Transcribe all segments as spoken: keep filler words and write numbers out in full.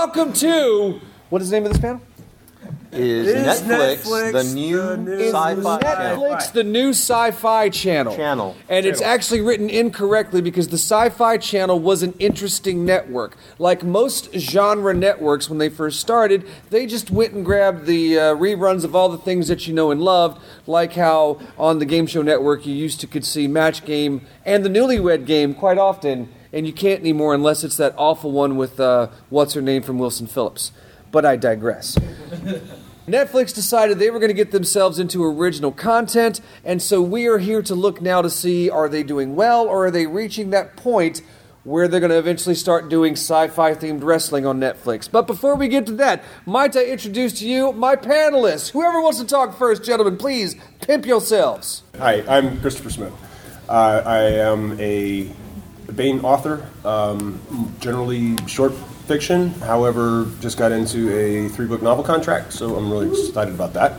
welcome to, what is the name of this panel? Is, is Netflix, Netflix the new, the new sci-fi channel? Netflix the new sci-fi channel. Channel. And it's actually written incorrectly because the Sci-Fi Channel was an interesting network. Like most genre networks when they first started, they just went and grabbed the uh, reruns of all the things that you know and loved, like how on the Game Show Network you used to could see Match Game and the Newlywed Game quite often, and you can't anymore unless it's that awful one with uh, what's her name from Wilson Phillips. But I digress. Netflix decided they were going to get themselves into original content, and so we are here to look now to see, are they doing well, or are they reaching that point where they're going to eventually start doing sci-fi themed wrestling on Netflix. But before we get to that, might I introduce to you my panelists? Whoever wants to talk first, gentlemen, please pimp yourselves. Hi, I'm Christopher Smith. Uh, I am a Bane author, um, generally short fiction, however, just got into a three-book novel contract, so I'm really excited about that.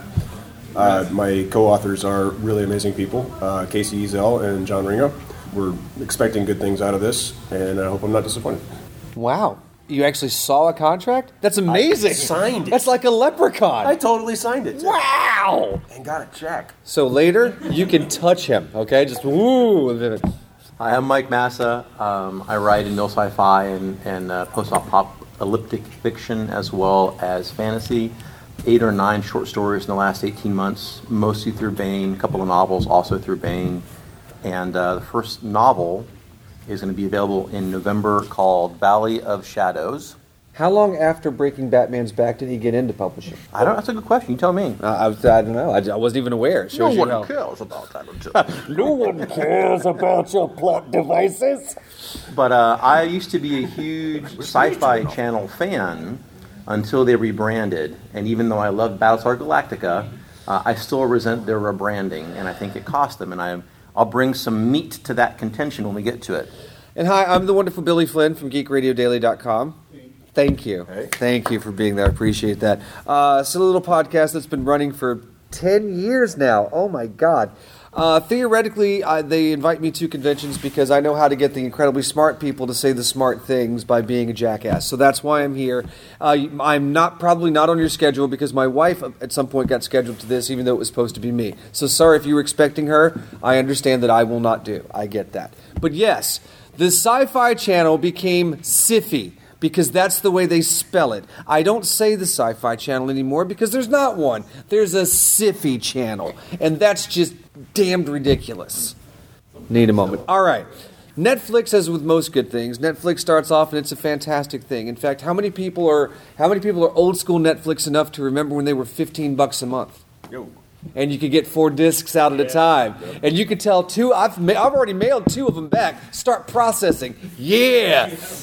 Uh, my co-authors are really amazing people, uh, Casey Ezel and John Ringo. We're expecting good things out of this, and I hope I'm not disappointed. Wow. You actually saw a contract? That's amazing. I signed it. That's like a leprechaun. I totally signed it. Wow. And got a check. So later, you can touch him, okay? Just woo. Hi, I'm Mike Massa. Um, I write in Mill Sci-Fi and, and uh, post-apocalyptic fiction as well as fantasy. Eight or nine short stories in the last eighteen months, mostly through Baen, a couple of novels also through Baen. And uh, the first novel is going to be available in November called Valley of Shadows. How long after breaking Batman's back did he get into publishing? I don't. That's a good question. You tell me. Uh, I, was, I don't know. I, I wasn't even aware. It shows no one you how... cares about that. No one cares about your plot devices. But uh, I used to be a huge Sci-Fi Channel fan until they rebranded. And even though I love Battlestar Galactica, uh, I still resent their rebranding, and I think it cost them. And I, I'll bring some meat to that contention when we get to it. And hi, I'm the wonderful Billy Flynn from geek radio daily dot com. Thank you. Hey. Thank you for being there. I appreciate that. Uh, it's a little podcast that's been running for ten years now. Oh, my God. Uh, theoretically, uh, they invite me to conventions because I know how to get the incredibly smart people to say the smart things by being a jackass. So that's why I'm here. Uh, I'm not probably not on your schedule because my wife at some point got scheduled to this, even though it was supposed to be me. So sorry if you were expecting her. I understand that I will not do. I get that. But yes, the Sci-Fi Channel became Sci-Fi, because that's the way they spell it. I don't say the Sci-Fi Channel anymore because there's not one. There's a Sci-Fi Channel, and that's just damned ridiculous. Need a moment. All right. Netflix, as with most good things, Netflix starts off and it's a fantastic thing. In fact, how many people are how many people are old school Netflix enough to remember when they were fifteen bucks a month? Yo. And you could get four discs out at a time. And you could tell two, I've, ma- I've already mailed two of them back. Start processing. Yeah.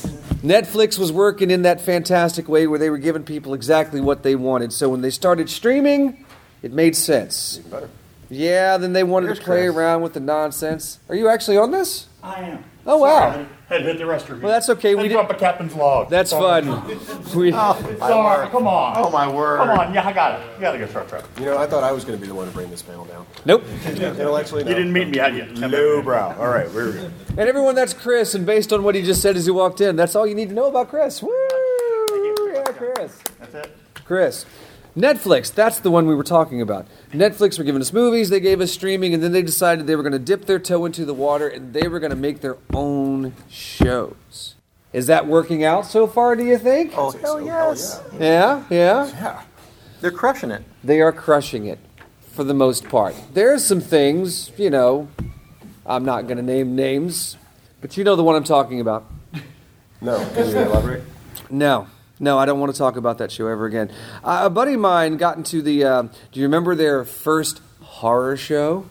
Netflix was working in that fantastic way where they were giving people exactly what they wanted. So when they started streaming, it made sense. Even better. Yeah, then they wanted Here's to play Chris. around with the nonsense. Are you actually on this? I am. Oh, wow. Sorry, I had to hit the restroom. Well, that's okay. We We drop did. a captain's log. That's Sorry. fun. We, Sorry, come on. Oh, my word. Come on, yeah, I got it. You gotta go start truck. You know, I thought I was going to be the one to bring this panel down. nope. Intellectually, no. You didn't meet me, had you? Low brow. All right, we're good. And everyone, that's Chris. And based on what he just said as he walked in, that's all you need to know about Chris. Woo! Yeah, Chris. That's it. Chris. Netflix, that's the one we were talking about. Netflix were giving us movies, they gave us streaming, and then they decided they were going to dip their toe into the water and they were going to make their own shows. Is that working out so far, do you think? Oh, So, hell yes. Yeah, yeah. Yeah. They're crushing it. They are crushing it for the most part. There's some things, you know, I'm not going to name names, but you know the one I'm talking about. No. Can you elaborate? No. No, I don't want to talk about that show ever again. Uh, a buddy of mine got into the, uh, do you remember their first horror show?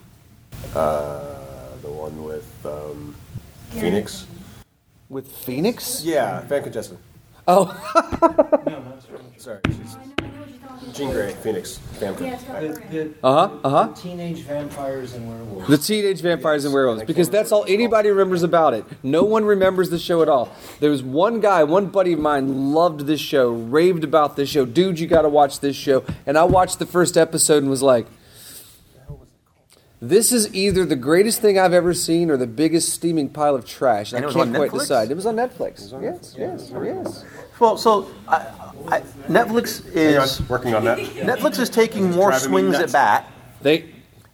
Uh, the one with um, Phoenix. With Phoenix? Yeah, Van Congestion. Oh, Sorry, she's Jean Grey, Phoenix, Van Yeah, it's got a brand. uh-huh, uh-huh. Teenage vampires and werewolves. The Teenage Vampires and Werewolves, because that's all anybody remembers about it. No one remembers the show at all. There was one guy, one buddy of mine loved this show, raved about this show. Dude, you got to watch this show. And I watched the first episode and was like, this is either the greatest thing I've ever seen or the biggest steaming pile of trash. And I it was can't on quite Netflix? decide. It was on Netflix. Yes, yes, yes. Well, so I, I, Netflix Hang is on, working on that. Netflix is taking more Driving me swings nuts. at bat, They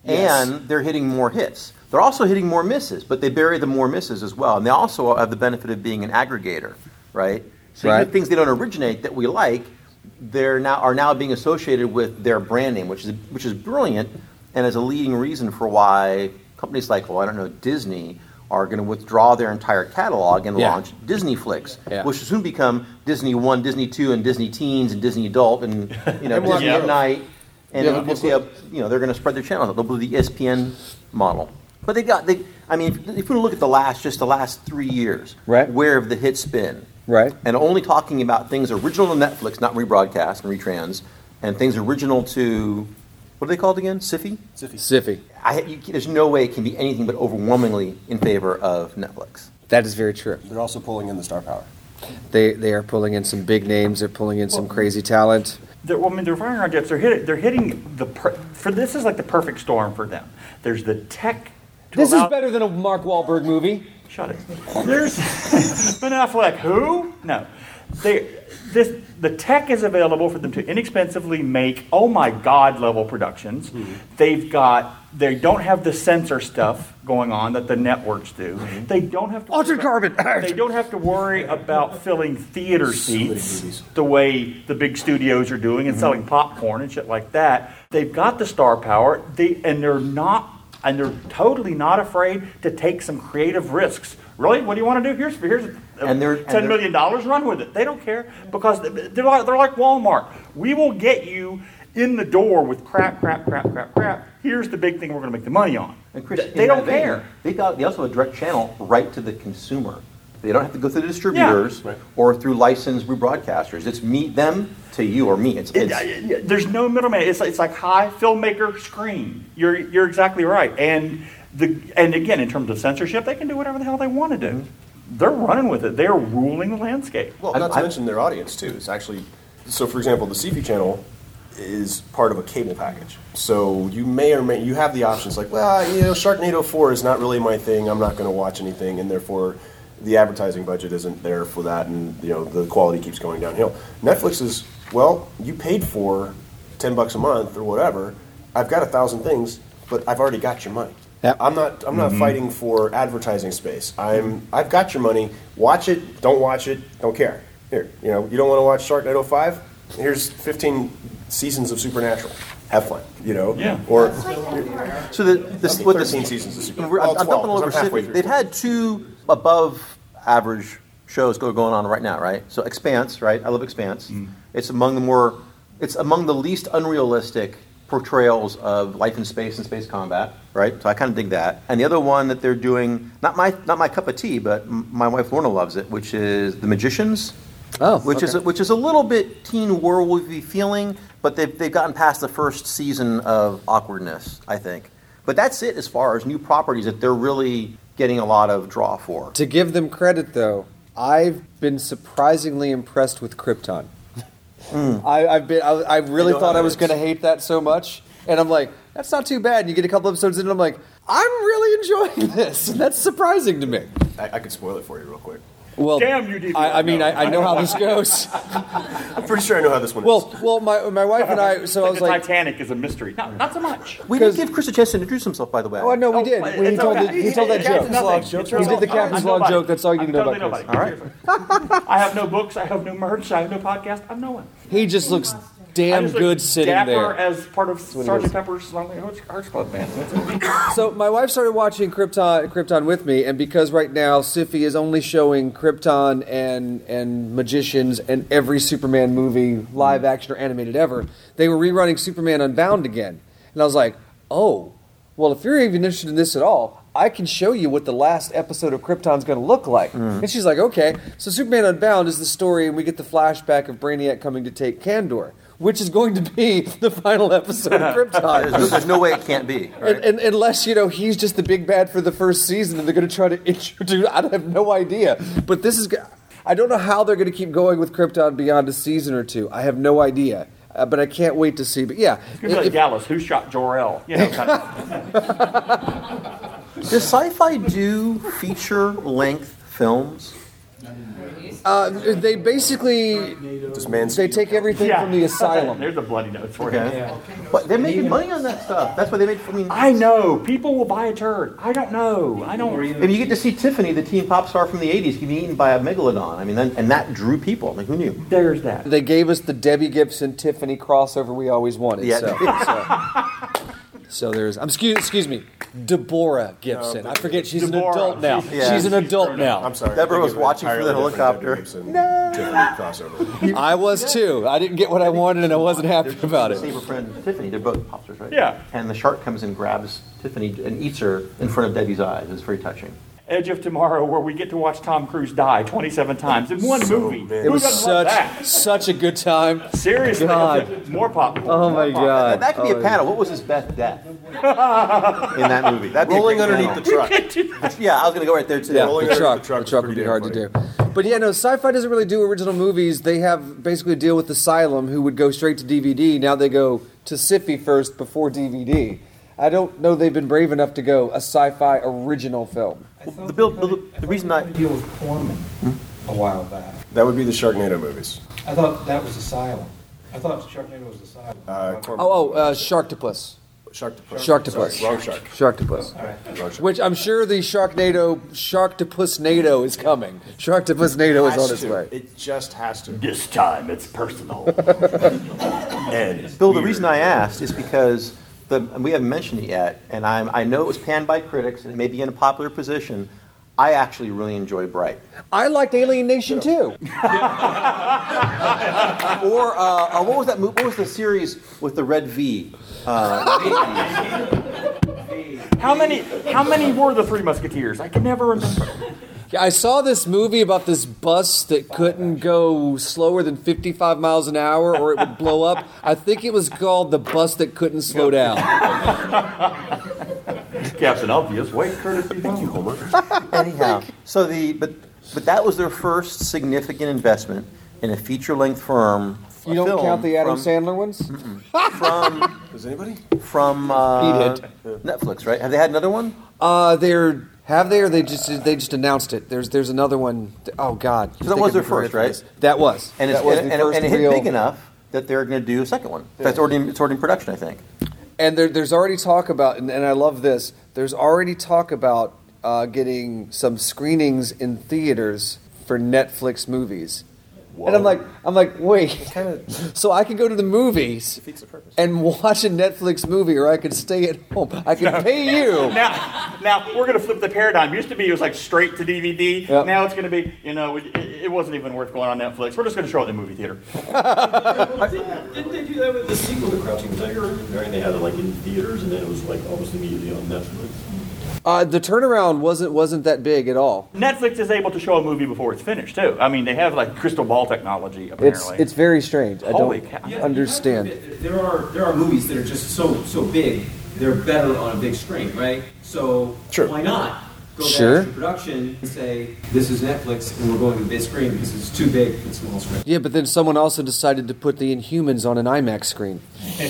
and they're hitting more hits. They're also hitting more misses, but they bury the more misses as well. And they also have the benefit of being an aggregator, right? So Right. even things they don't originate that we like, they're now are now being associated with their brand name, which is which is brilliant, and is a leading reason for why companies like, well, I don't know, Disney are going to withdraw their entire catalog and Yeah. launch Disney Flicks, Yeah. which will soon become Disney One, Disney Two, and Disney Teens and Disney Adult, and you know And we'll have Disney the at other. Night. And Yeah, then we'll see how, you know, they're going to spread their channels. They'll do the E S P N model. But they got, they, I mean, if, if we look at the last, just the last three years, Right. where have the hits been? Right. And only talking about things original to Netflix, not rebroadcast and retrans, and things original to, what are they called again? Siffy? Siffy. I, you, there's no way it can be anything but overwhelmingly in favor of Netflix. That is very true. They're also pulling in the star power. They they are pulling in some big names. They're pulling in some crazy talent. They're, well, I mean, they're firing on jets. They're hitting. They're hitting the. Per, for this is like the perfect storm for them. There's the tech. To This allow, is better than a Mark Wahlberg movie. Shut it. There's Ben Affleck. Who? No. They. This. The tech is available for them to inexpensively make, oh my God, level productions. Mm-hmm. They've got. They don't have the censor stuff going on that the networks do. Mm-hmm. They don't have to. Altered worry carbon. about- They don't have to worry about filling theater many seats movies. the way the big studios are doing and selling popcorn and shit like that. They've got the star power. They and they're not. And they're totally not afraid to take some creative risks. Really? What do you want to do? Here's here's And they're- and ten they're- million dollars. Run with it. They don't care because they're like they're like Walmart. We will get you in the door with crap, crap, crap, crap, crap. Here's the big thing we're going to make the money on. And Chris, Th- they in don't that vein, care. They got they also have a direct channel right to the consumer. They don't have to go through the distributors Right. or through licensed rebroadcasters. It's me, them to you or me. It's, It- it's uh, there's no middleman. It's it's like high filmmaker screen. You're you're exactly right. And the and again, in terms of censorship, they can do whatever the hell they want to do. Mm-hmm. They're running with it. They're ruling the landscape. Well, I- not to I- mention their audience too. It's actually so. For example, the Sifi channel is part of a cable package. So you may or may you have the options like, well, you know, Sharknado four is not really my thing. I'm not going to watch anything, and therefore the advertising budget isn't there for that, and you know the quality keeps going downhill. Netflix is, well, you paid for ten bucks a month or whatever. I've got a thousand things, but I've already got your money. Yep. I'm not. I'm not fighting for advertising space. I'm. I've got your money. Watch it. Don't watch it. Don't care. Here, you know, you don't want to watch Sharknado five? Here's fifteen seasons of Supernatural. Have fun. You know. Yeah. Or so the, this, what this, thirteen seasons of I'm, Supernatural. I'm dumping all over halfway Siffy. through. They've had two above average shows go going on right now, right? So Expanse, right? I love Expanse. Mm. It's among the more, it's among the least unrealistic portrayals of life in space and space combat, right? So I kind of dig that. And the other one that they're doing, not my not my cup of tea, but m- my wife Lorna loves it, which is The Magicians. Oh, which is okay. a, which is a little bit teen werewolf-y feeling, but they've they've gotten past the first season of awkwardness, I think. But that's it as far as new properties that they're really getting a lot of draw for. To give them credit, though, I've been surprisingly impressed with Krypton. I, I've been. I, I really know thought how I was it going to is. hate that so much, and I'm like, that's not too bad. And you get a couple episodes in, and I'm like, I'm really enjoying this, and that's surprising to me. I, I could spoil it for you real quick. Well, Damn, you did I, not I mean, know. I, I know how this goes. I'm pretty sure I know how this one Well, is. well, my my wife and I. So I Like was the like, Titanic is a mystery. No, not so much. We didn't 'Cause- give Chris a chance to introduce himself, by the way. oh no, we Oh, did. it's When he told okay. the, he told that It's joke. nothing. joke. It's He did the okay. Captain's I'm Log nobody. joke. That's all you I'm need to know totally about nobody. Chris. All right. I have no books. I have no merch. I have no podcast. I'm no one. He just looks I damn just look good sitting dapper there. as part of Sergeant Pepper's Lonely Hearts Hearts Club Band. That's it. So my wife started watching Krypton, Krypton with me, and because right now Siffy is only showing Krypton and and Magicians and every Superman movie, live action or animated ever, they were rerunning Superman Unbound again, and I was like, oh, well, if you're even interested in this at all, I can show you what the last episode of Krypton's going to look like. And she's like, okay. So Superman Unbound is the story, and we get the flashback of Brainiac coming to take Kandor, which is going to be the final episode of Krypton. There's, there's no way it can't be. Right? And, and, unless, you know, he's just the big bad for the first season and they're going to try to introduce... I have no idea. But this is... g- I don't know how they're going to keep going with Krypton beyond a season or two. I have no idea. Uh, but I can't wait to see. But yeah. It's like if- Gallus. Who shot Jor-El? You know, kind of. Does sci-fi do feature-length films? Uh, they basically This man's they take everything Yeah. from the asylum. There's the bloody notes for Okay. him. Yeah. But they're making money on that stuff. That's why they made. I mean, I know. People will buy a turd. I don't know. I don't. and you get to see Tiffany, the teen pop star from the eighties, getting eaten by a megalodon. I mean, then, and that drew people. Like, who knew? There's that. They gave us the Debbie Gibson Tiffany crossover we always wanted. Yeah. So, so, so there's. I'm excuse, excuse me, Deborah Gibson. I forget she's Deborah. an adult now. She's- Yeah. She's an adult now. I'm sorry. Deborah I was think it watching from the entirely different helicopter. Debbie Gibson, Tiffany crossover. I was too. I didn't get what I wanted, and I wasn't happy about Save it. her friend Tiffany. They're both pop stars, right? Yeah. And the shark comes and grabs Tiffany and eats her in front of Debbie's eyes. It's very touching. Edge of Tomorrow, where we get to watch Tom Cruise die twenty-seven times in one So movie. bad. It Who was doesn't love such that? such a good time. Seriously, God. more popcorn. Oh more my popcorn. God. And that could be Oh, a panel. What was his best death in that movie? That'd be a Rolling great underneath panel. the truck. Yeah, I was going to go right there too. Yeah, Rolling the Under the truck. Truck The was truck would pretty be hard to damn do. But yeah, no, Sci-Fi doesn't really do original movies. They have basically a deal with Asylum, who would go straight to D V D. Now they go to Sci-Fi first before D V D. I don't know they've been brave enough to go a Sci-Fi original film. The, build, the, the reason I deal with Corman a while back. That would be the Sharknado movies. I thought that was Asylum. I thought Sharknado was Asylum. Uh, Corman- Oh, oh, uh, Sharktopus. Sharktopus. Sharktopus. Sorry, wrong shark. Sharktopus. All right. Wrong shark. Which I'm sure the Sharknado, Sharktopus NATO is coming. Sharktopus NATO is Has on its to. way. It just has to. This time it's personal. And Bill, the reason I asked is because the, and we haven't mentioned it yet, and I'm, I know it was panned by critics, and it may be in a popular position. I actually really enjoy Bright. I liked Alien Nation too. Or, uh, or what was that? mo- What was the series with the red V? Uh, How many? How many were the Three Musketeers? I can never remember. Yeah, I saw this movie about this bus that couldn't go slower than fifty-five miles an hour or it would blow up. I think it was called The Bus That Couldn't Slow Down. Captain Obvious. Wait, Curtis. Thank you, Homer. anyhow, so the but but that was their first significant investment in a feature-length firm. You don't film count the Adam from, Sandler ones? from Does anybody? from uh, He Netflix, right? Have they had another one? Uh, they're have they or they just they just announced it. There's there's another one. Oh God, that was their first, right? That was. And it's that was and, the and, first and it hit real- big enough that they're going to do a second one. That's already it's already in production, I think. And there, there's already talk about, and, and I love this. There's already talk about uh, getting some screenings in theaters for Netflix movies. And I'm like, I'm like, wait. So I can go to the movies Defeats the purpose. and watch a Netflix movie, or I could stay at home. I can pay you. Now, now we're going to flip the paradigm. Used to be it was like straight to D V D. Yep. Now it's going to be, you know, it, it wasn't even worth going on Netflix. We're just going to show it in the movie theater. Didn't they do that with the sequel to Crouching Tiger? I mean, they had it like in theaters, and then it was like almost immediately on Netflix. Uh, the turnaround wasn't wasn't that big at all. Netflix is able to show a movie before it's finished too. I mean, they have like crystal ball technology It's apparently. it's very strange. I Holy don't cow. Yeah, understand. you have to admit, There are there are movies that are just so so big, they're better on a big screen, right? So Sure. why not go Sure. back to production and say this is Netflix and we're going to the big screen because it's too big for the small screen. Yeah, but then someone also decided to put the Inhumans on an IMAX screen.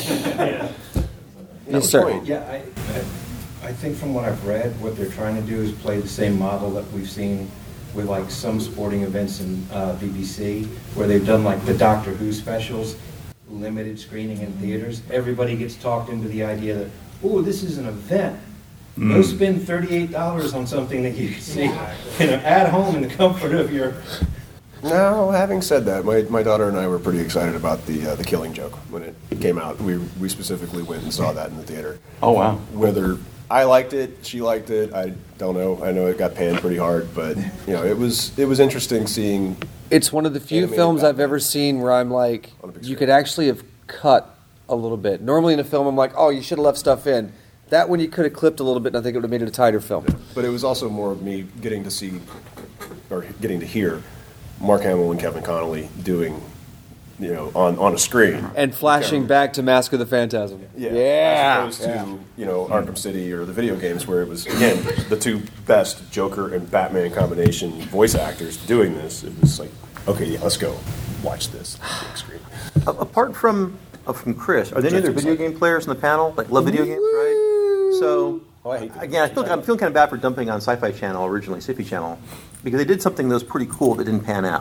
Yes, sir. Yeah, I, I, I think from what I've read, what they're trying to do is play the same model that we've seen with like some sporting events in uh, B B C, where they've done like the Doctor Who specials, limited screening in theaters. Everybody gets talked into the idea that, oh, this is an event. Go spend thirty-eight dollars on something that you can see, you know, at home in the comfort of your. Now, having said that, my, my daughter and I were pretty excited about the uh, the Killing Joke when it came out. We we specifically went and saw that in the theater. Oh wow. Whether I liked it, she liked it, I don't know. I know it got panned pretty hard, but you know, it was it was interesting seeing. It's one of the few Animated films I've Batman. ever seen where I'm like, On a big you screen. could actually have cut a little bit. Normally in a film, I'm like, oh, you should have left stuff in. That one you could have clipped a little bit, and I think it would have made it a tighter film. But it was also more of me getting to see, or getting to hear, Mark Hamill and Kevin Connolly doing, you know, on, on a screen. And flashing back to Mask of the Phantasm. Yeah. Yeah. As opposed to, you know, Arkham City or the video games where it was, again, the two best Joker and Batman combination voice actors doing this. It was like, okay, yeah, let's go watch this on the big screen. A- Apart from uh, from Chris, are there any other video game players in the panel? Like love video games, right? So Oh, I hate video again, I feel I'm feeling kind of bad for dumping on Sci-Fi Channel originally, Sci-Fi Channel, because they did something that was pretty cool that didn't pan out.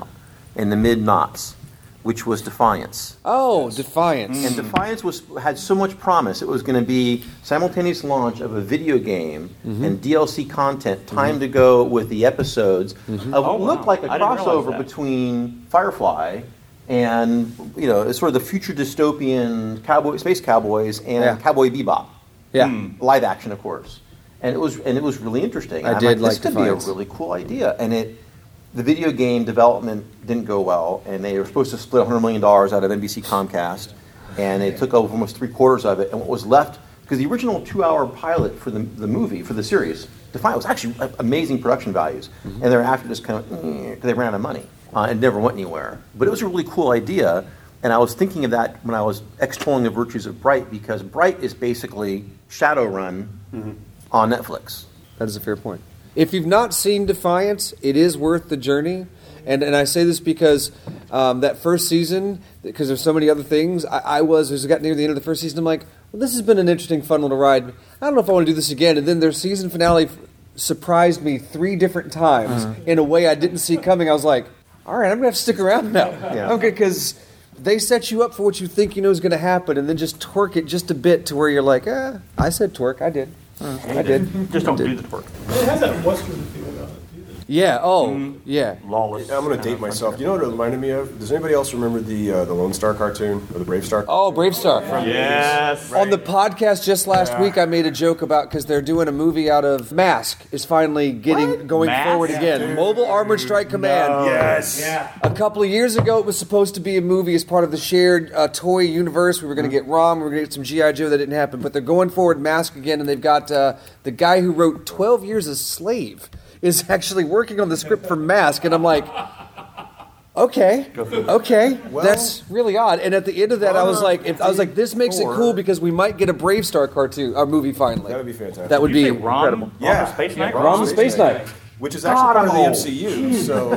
in the mid-noughts, which was Defiance. Oh, Defiance. And Defiance was had so much promise. It was going to be simultaneous launch of a video game Mm-hmm. and D L C content, timed to go with the episodes Mm-hmm. of Oh, what looked wow. like a I didn't realize crossover that. between Firefly and, you know, it's sort of the future dystopian cowboy, space cowboys and Yeah. Cowboy Bebop. Yeah. Live action, of course. And it was and it was really interesting. I And I'm did like, like this could Defiance. be a really cool idea. And it the video game development didn't go well, and they were supposed to split one hundred million dollars out of N B C Comcast, and they took over almost three quarters of it. And what was left, because the original two-hour pilot for the, the movie, for the series, Defiant, was actually amazing production values. Mm-hmm. And thereafter just kind of, because they ran out of money. Uh, and never went anywhere. But it was a really cool idea, and I was thinking of that when I was exploring the virtues of Bright, because Bright is basically Shadowrun Mm-hmm. on Netflix. That is a fair point. If you've not seen Defiance, it is worth the journey. And and I say this because um, that first season, because there's so many other things, I, I was, as we got near the end of the first season, I'm like, well, this has been an interesting, fun little ride. I don't know if I want to do this again. And then their season finale f- surprised me three different times in a way I didn't see coming. I was like, all right, I'm going to have to stick around now. Yeah. Okay, because they set you up for what you think you know is going to happen and then just twerk it just a bit to where you're like, eh, I said twerk, I did. I did. Just don't Did. do the twerk. It has that Western feel about it. Yeah, oh, yeah. Lawless. I'm going to date myself. You know what it reminded me of? Does anybody else remember the uh, the Lone Star cartoon or the Brave Star? Oh, Brave Star. Yes. On the podcast just last week, I made a joke about because they're doing a movie out of Mask is finally getting going Mask? forward again. Mobile Armored Strike Command. Yes. Yeah. A couple of years ago, it was supposed to be a movie as part of the shared uh, toy universe. We were going to get ROM, we were going to get some G I. Joe. That didn't happen, but they're going forward Mask again, and they've got uh, the guy who wrote twelve Years a Slave is actually working on the script for Mask, and I'm like, okay, okay, that's really odd. And at the end of that, I was like, if, I was like, this makes it cool because we might get a Brave Star cartoon, or movie finally. That would be fantastic. That would Did be you say Rom? incredible. Yeah. Rom Space Knight? Rom Rom Space Knight. Which is actually God, part of the oh, M C U.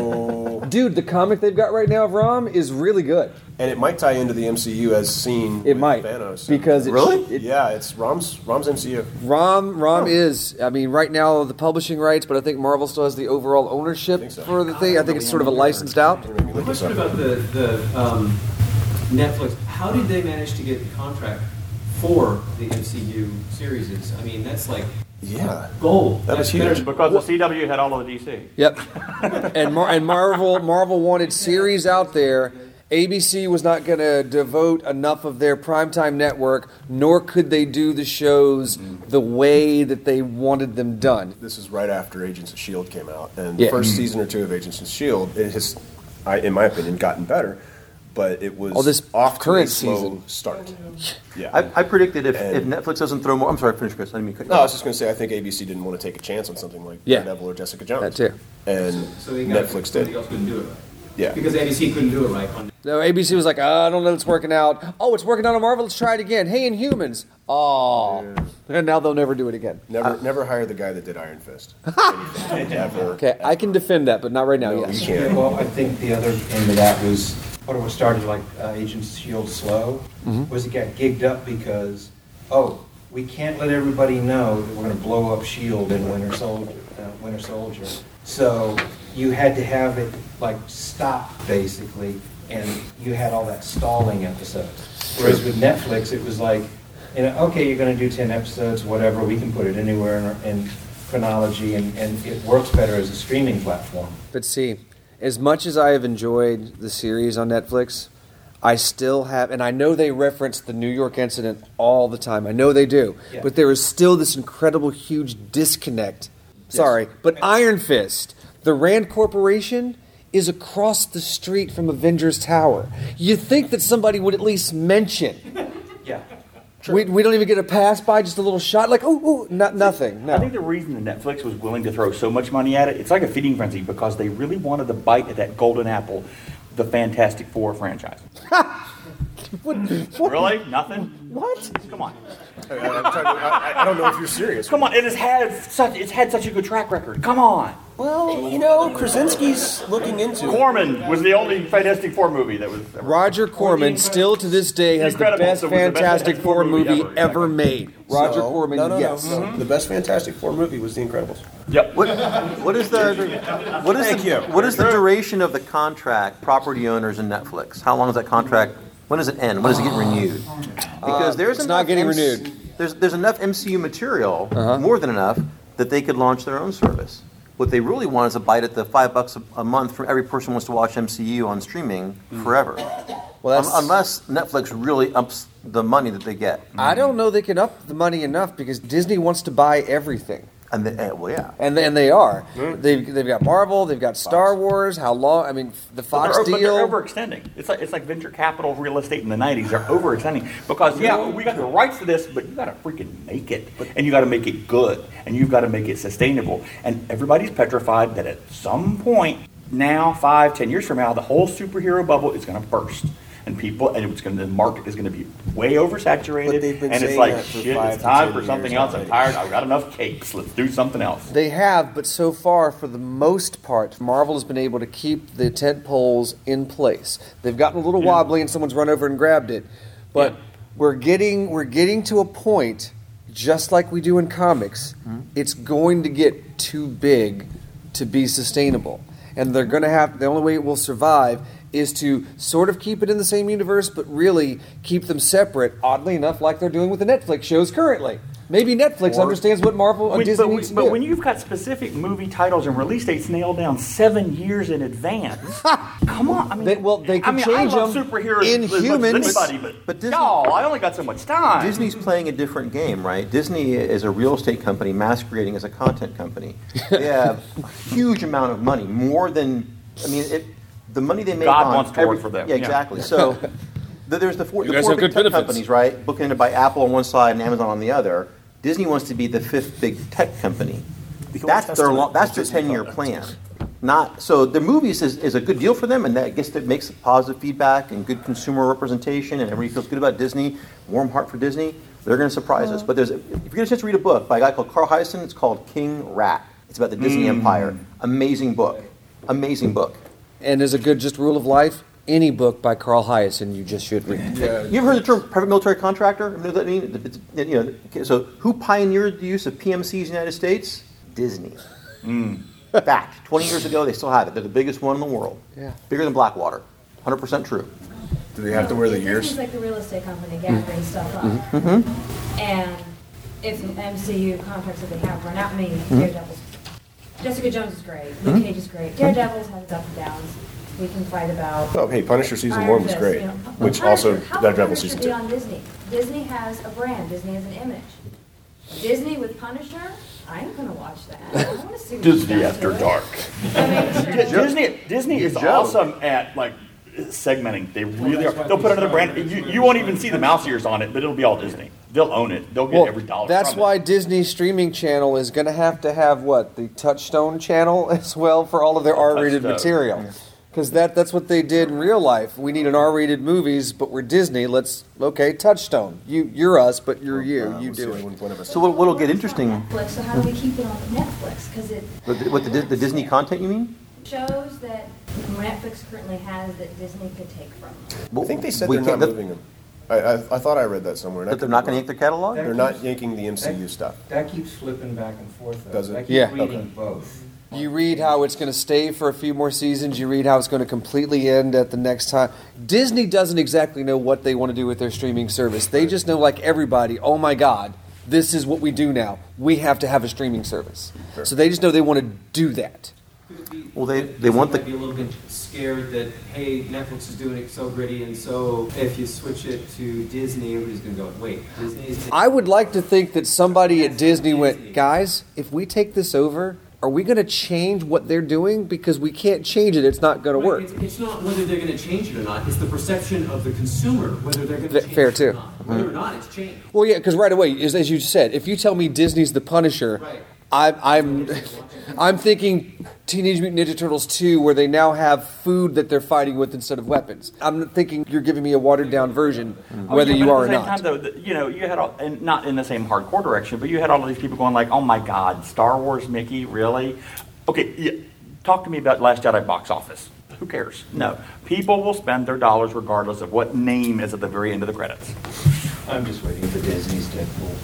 So, Dude, the comic they've got right now of Rom is really good. and it might tie into the M C U as seen It with might Thanos. because it, Really? it, yeah, it's Rom's Rom's M C U. Rom Rom is. I mean, right now the publishing rights, but I think Marvel still has the overall ownership think so. for the thing. I think it's sort of a licensed out. Let me look this Question up. about the, the um, Netflix. How did they manage to get the contract for the M C U series? I mean, that's like Yeah, gold. That was That's huge. better- Because the C W had all of the D C. Yep. and Mar- and Marvel Marvel wanted series out there. A B C was not going to devote enough of their primetime network, nor could they do the shows the way that they wanted them done. this is right after Agents of S H I E L D came out, and Yeah. the first season or two of Agents of S H I E L D, it has, I, in my opinion, gotten better. But it was Oh, this off to current a slow season. start. Yeah. I, I predicted if, if And- Netflix doesn't throw more. I'm sorry, finish, Chris. I didn't mean to cut you No, I off. was just going to say I think A B C didn't want to take a chance on something like Yeah. Daredevil or Jessica Jones. That too. And So they got Netflix somebody did. else couldn't do it right. Yeah. Because A B C couldn't do it right. On No, A B C was like, I don't know, it's working out. Oh, it's working out on Marvel. Let's try it again. Hey, Inhumans. Oh, and now they'll never do it again. Never, never hire the guy that did Iron Fist. Anything, ever. Okay, I can defend that, but not right now. No, yes. you can't. Yeah, well, I think the other end of that was what was started like uh, Agents of S H I E L D slow was it got gigged up because, oh, we can't let everybody know that we're going to blow up S H I E L D in Winter Soldier. Uh, Winter Soldier. So you had to have it like stop basically, and you had all that stalling episodes. Whereas with Netflix, it was like, you know, okay, you're going to do ten episodes, whatever. We can put it anywhere in, in chronology, and, and it works better as a streaming platform. But see, as much as I have enjoyed the series on Netflix, I still have, and I know they reference the New York incident all the time. I know they do. Yeah. But there is still this incredible, huge disconnect. Sorry, but Iron Fist, the Rand Corporation, is across the street from Avengers Tower. You'd think that somebody would at least mention. Yeah. We, we don't even get a pass by, just a little shot, like, oh, oh, not, nothing. I think No. the reason that Netflix was willing to throw so much money at it, it's like a feeding frenzy because they really wanted to bite at that golden apple, the Fantastic Four franchise. What- what- Really? Nothing? What? Come on. I, I'm trying to, I, I don't know if you're serious. Come on, it has had such it's had such a good track record. Come on. Well, you know, Krasinski's looking into it. Corman was the only Fantastic Four movie that was ever. Roger Corman still to this day has the Incredibles best was the best Fantastic Four movie ever, ever made. Roger So- Corman, no, no, yes. no, no. The best Fantastic Four movie was The Incredibles. Yep. What, what is the what is Thank the, you. what is the duration of the contract? Property owners and Netflix. How long is that contract? When does it end? When does it get renewed? Because there's it's enough not getting M C renewed. There's there's enough M C U material, Uh-huh. more than enough, that they could launch their own service. What they really want is a bite at the five bucks a, a month for every person who wants to watch M C U on streaming forever. Well, that's, Um, unless Netflix really ups the money that they get. I don't know they can up the money enough because Disney wants to buy everything. And they, uh, well, yeah. And and they are. They've they've got Marvel. They've got Star Wars. How long? I mean, the But Fox they're, but deal. they're overextending. It's like it's like venture capital real estate in the nineties. They're overextending because yeah, we got the rights to this, but you got to freaking make it, and you got to make it good, and you've got to make it sustainable. And everybody's petrified that at some point now, five, ten years from now, the whole superhero bubble is going to burst. And people, and it's going to, the market is going to be way oversaturated. But they've been and it's saying like, that for shit, five it's to time ten for something years else. I'm already. tired. I've got enough cakes. Let's do something else. They have, but so far, for the most part, Marvel has been able to keep the tent poles in place. They've gotten a little Yeah. wobbly, and someone's run over and grabbed it. But Yeah. we're getting we're getting to a point, just like we do in comics. It's going to get too big to be sustainable, and they're going to have. The only way it will survive is to sort of keep it in the same universe, but really keep them separate. Oddly enough, like they're doing with the Netflix shows currently. Maybe Netflix Or- understands what Marvel and When- Disney but, needs to but do. when you've got specific movie titles and release dates nailed down seven years in advance, come on. I mean, They- well, they I could mean, change I love them superheroes in as much as humans. anybody, but, But Disney- y'all, I only got so much time. Disney's playing a different game, right? Disney is a real estate company masquerading as a content company. They have a huge amount of money, more than, I mean, it, the money they make God on wants to every, work for them, Yeah, yeah. exactly. So th- there's the four, You the guys four have big good tech benefits. companies, right? Bookended by Apple on one side and Amazon on the other. Disney wants to be the fifth big tech company. That's their lo- that's their ten-year plan. Not so the movies is, is a good deal for them, and that gets that makes positive feedback and good consumer representation, and everybody feels good about Disney. Warm heart for Disney. They're going to surprise us. But there's if you get a chance to read a book by a guy called Carl Hyacin, it's called King Rat. It's about the Disney Empire. Amazing book. Amazing book. And as a good just rule of life, any book by Carl Hyacin you just should read. Yeah. You ever heard the term private military contractor? You know what that mean? It's- you know, okay, so who pioneered the use of P M Cs in the United States? Disney. Fact. twenty years ago, they still have it. They're the biggest one in the world. Yeah. Bigger than Blackwater. one hundred percent true. Do they have to wear the Disney's ears? like the real estate company gathering stuff up. And if the M C U contracts that they have run out, I mean, Daredevils. Jessica Jones is great. Luke Cage is great. Daredevils has its ups and downs. We can fight about. Oh, hey, Punisher season Iron one was Fist, great, you know. which Punisher- also how Daredevil Punisher season be two. on Disney? Disney has a brand. Disney has an image. Disney with Punisher, I ain't gonna watch that. I want to see what Disney he does After to it. Dark. I mean, Disney, Disney is joke. awesome at like segmenting. They really are. They'll put another brand. You, you won't even see the mouse ears on it, but it'll be all Disney. They'll own it. They'll get Well, every dollar. that's from why it. Disney's streaming channel is going to have to have what the Touchstone channel as well for all of their R-rated Touchstone. material, because that that's what they did in real life. We need an R-rated movies, but we're Disney. Let's okay, Touchstone. You you're us, but you're you. Uh, you we'll do see it. when one of us- So what, what'll get Well, it's interesting, on Netflix, so how do we keep it on Netflix? Because it what the, what the, Dis- the Disney content you mean? shows that Netflix currently has that Disney could take from them. I think they said We they're can't- not that- moving them. I, I, I thought I read that somewhere. and I That they're could not be going to yank wrong. their catalog? They're not yanking the M C U stuff. That keeps flipping back and forth, though. Does it? I keep Yeah. reading Okay. both. You read how it's going to stay for a few more seasons. You read how it's going to completely end at the next time. Disney doesn't exactly know what they want to do with their streaming service. They just know, like everybody, oh my God, this is what we do now. We have to have a streaming service. Sure. So they just know they want to do that. Could it be Well, they- that they want Disney the- might be a little bit scared that, hey, Netflix is doing it so gritty, and so if you switch it to Disney, everybody's going to go, wait, Disney is. I would like to think that somebody at Disney went, guys, if we take this over, are we going to change what they're doing? Because we can't change it. It's not going to Right, work. It's, it's not whether they're going to change it or not. It's the perception of the consumer whether they're going to Fa- change fair it too. or not. Whether or not it's changed. Well, yeah, because right away, as, as you said, if you tell me Disney's the Punisher, Right. I'm I'm I'm thinking Teenage Mutant Ninja Turtles two, where they now have food that they're fighting with instead of weapons. I'm thinking you're giving me a watered down version, Oh, whether yeah, you but are or at the same not. time, though, the- you know, you had all, and not in the same hardcore direction, but you had all of these people going like, "Oh my God, Star Wars, Mickey, really?" Okay, yeah, talk to me about Last Jedi box office. Who cares? No, people will spend their dollars regardless of what name is at the very end of the credits. I'm just waiting for Disney's Deadpool.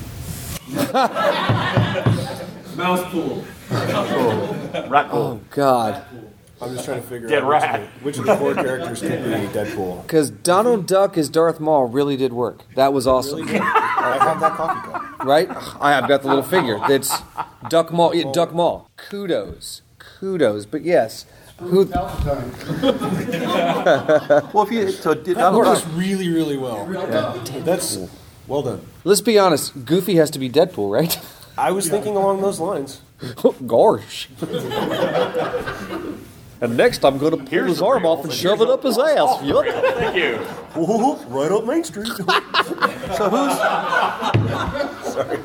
Mouse pool. Rat pool. Oh God. I'm just trying to figure Dead out rat. which of, the, which of the four characters could be Deadpool. Because Donald Duck as Darth Maul really did work. That was awesome. I have that coffee cup. Right? I have got the little figure. That's Duck Maul. Yeah, Duck Maul. Kudos. Kudos. But yes. Who, Well, if you so did That Donald works Duck, really, really well. That's well done. let's be honest. Goofy has to be Deadpool, right? I was thinking along those lines. Gosh. And next I'm going to pull Here's his the arm real- off and shove it up his ass. Yup. Thank you. Right up Main Street. so who's Sorry.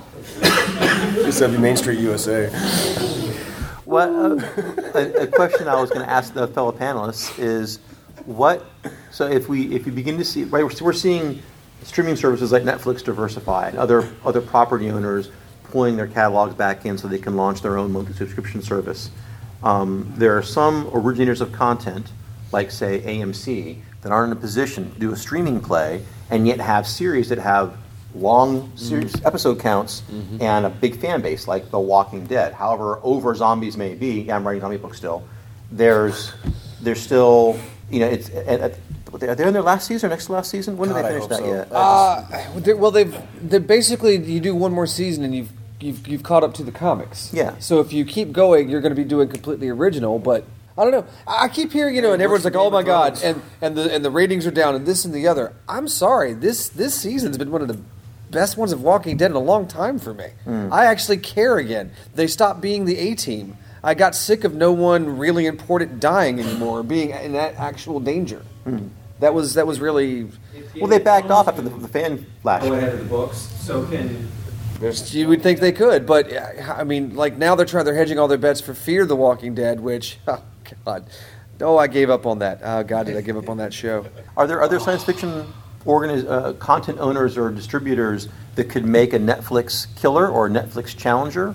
Just that'd be Main Street U S A. what? Uh, a, a question I was going to ask the fellow panelists is, what? So if we if you begin to see right, we're, we're seeing streaming services like Netflix diversify and other other property owners pulling their catalogs back in so they can launch their own monthly subscription service. Um, there are some originators of content, like say A M C, that aren't in a position to do a streaming play and yet have series that have long series mm-hmm. episode counts mm-hmm. and a big fan base, like The Walking Dead. However over zombies may be, yeah, I'm writing zombie books still. There's, there's still, you know, it's. At, at, are they in their last season or next to last season? When God, did they I finish hope that so. yet? Uh, they- well, they've they basically you do one more season and you've you've you've caught up to the comics. Yeah. So if you keep going, you're going to be doing completely original. But I don't know. I I keep hearing you know, and everyone's like, "Oh my God!" and and the and the ratings are down, and this and the other. I'm sorry. This this season's been one of the best ones of Walking Dead in a long time for me. Mm. I actually care again. They stopped being the A team. I got sick of no one really important dying anymore, being in that actual danger. Mm. That was that was really. Well, they backed off after the, the fan lash. Go ahead of the books. So can You would think they could, but uh, I mean, like now they're trying, they're hedging all their bets for Fear the Walking Dead, which, oh God, oh I gave up on that. Oh God, did I give up on that show? Are there other science fiction organiz- uh, content owners or distributors that could make a Netflix killer or a Netflix challenger?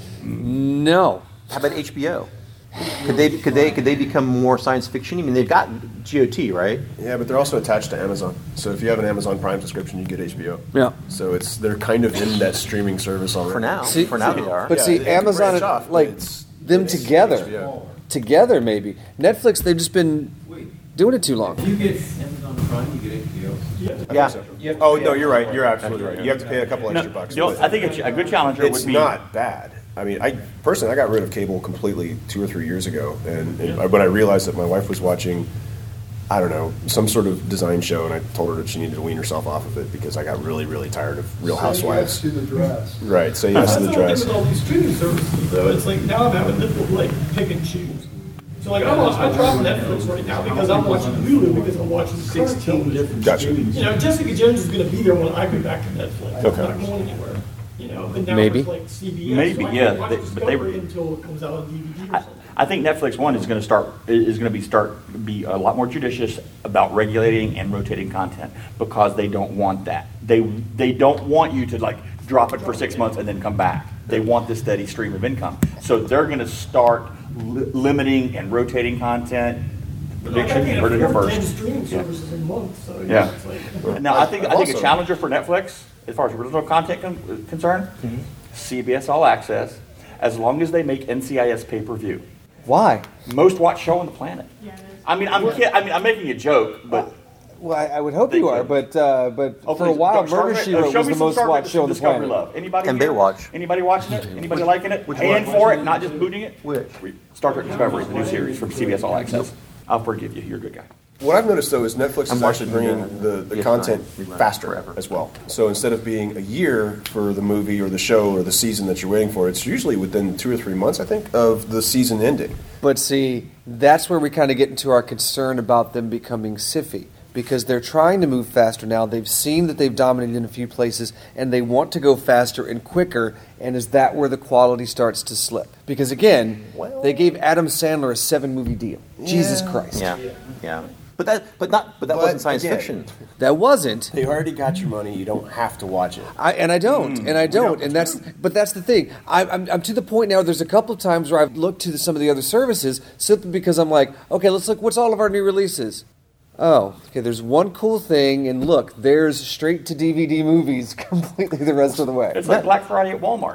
No. How about H B O? Could they could they could they become more science fiction? I mean, they've got G O T, right? Yeah, but they're also attached to Amazon. So if you have an Amazon Prime subscription, you get H B O. Yeah. So it's they're kind of in that streaming service already. For now, See- for now they are. But Yeah, see, they have to Amazon, branch off, but like it's- them it's together, H B O. together maybe. Netflix, they've just been wait. doing it too long. If you get Amazon Prime, you get H B O. Yeah. So. Oh no, you're right. You're absolutely right. You have to pay a couple No, extra bucks. you know, but I think a, ch- a good challenger it's would be not bad. I mean, I personally I got rid of cable completely two or three years ago, and, and I, when I realized that my wife was watching, I don't know, some sort of design show, and I told her that she needed to wean herself off of it because I got really, really tired of Real Housewives. Say yes to the dress. Right. Say yes to That's the the whole thing dress. with all these streaming services, though. It's like now I'm having to like pick and choose. So like I'm watch, I drop Netflix right now because I'm watching Hulu because I'm watching sixteen different Gotcha. streaming. You know, Jessica Jones is going to be there when I go back to Netflix. It's Okay. not going anywhere. You know, but now Maybe. it's like C B S. Maybe, so I yeah, can't watch they- but they- Discovery until it comes out on D V D or I, something. I think Netflix One is going to start is going to be start be a lot more judicious about regulating and rotating content because they don't want that. They they don't want you to like drop it for six months and then come back. They want this steady stream of income. So they're going to start li- limiting and rotating content. But like, I Prediction, can't heard it here afford ten first. streaming Yeah. services a month. So Yeah. it's like, Now I think I think a Also- challenger for Netflix as far as original content con- concerned, C B S All Access, as long as they make N C I S pay per view. Why? Most watched show on the planet. I mean, I'm kid- I mean, I'm making a joke, but Well, I, I would hope They you are, could. but uh, but oh, for a please, while, Star Murder Trek- She uh, Wrote show was me the some most Star Trek watched show on the Discovery planet. Love. Anybody And here? Baywatch. Anybody watching it? Anybody liking it? Paying for it, not just booting it. Which? Star Trek Discovery, the new series from C B S All Access. I'll forgive you. You're a good guy. What I've noticed though is Netflix I'm is actually watching bringing the- the, the Yes content nine rerun faster forever. as well. So instead of being a year for the movie or the show or the season that you're waiting for, it's usually within two or three months, I think, of the season ending. But see, that's where we kind of get into our concern about them becoming siffy. because they're trying to move faster now. They've seen that they've dominated in a few places, and they want to go faster and quicker, and is that where the quality starts to slip? Because, again, Well- they gave Adam Sandler a seven-movie deal. Jesus Christ. Yeah, yeah. But that, but not, but that But wasn't science again- fiction. That wasn't. They already got your money. You don't have to watch it. I, and I don't, and I don't, and that's. But that's the thing. I, I'm, I'm to the point now. There's a couple of times where I've looked to the, some of the other services simply because I'm like, okay, let's look. What's all of our new releases? Oh, okay. There's one cool thing, and look, there's straight to D V D movies completely the rest of the way. It's like Black Friday at Walmart.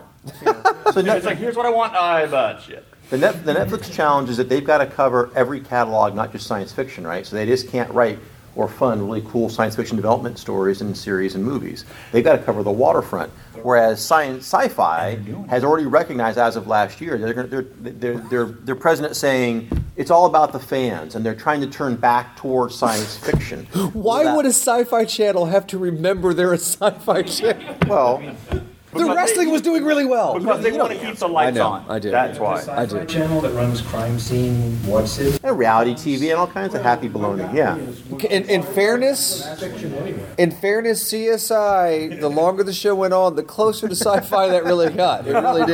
So net, It's like, here's what I want. I buy shit. the, net, the Netflix challenge is that they've got to cover every catalog, not just science fiction, right? So they just can't write or fund really cool science fiction development stories and series and movies. They've got to cover the waterfront. Whereas science sci-fi has already recognized as of last year, they're gonna, they're, they're, they're, their president saying it's all about the fans, and they're trying to turn back towards science fiction. Why Well, would a that- sci-fi channel have to remember they're a sci-fi channel? well? The wrestling was doing really well. Because they want to keep the lights I know, on. I do. That's why. The I Sci-Fi do. channel that runs Crime Scene, What's It? And reality T V and all kinds of happy baloney. Yeah. In, in fairness, in fairness, C S I, the longer the show went on, the closer to sci-fi that really got. It really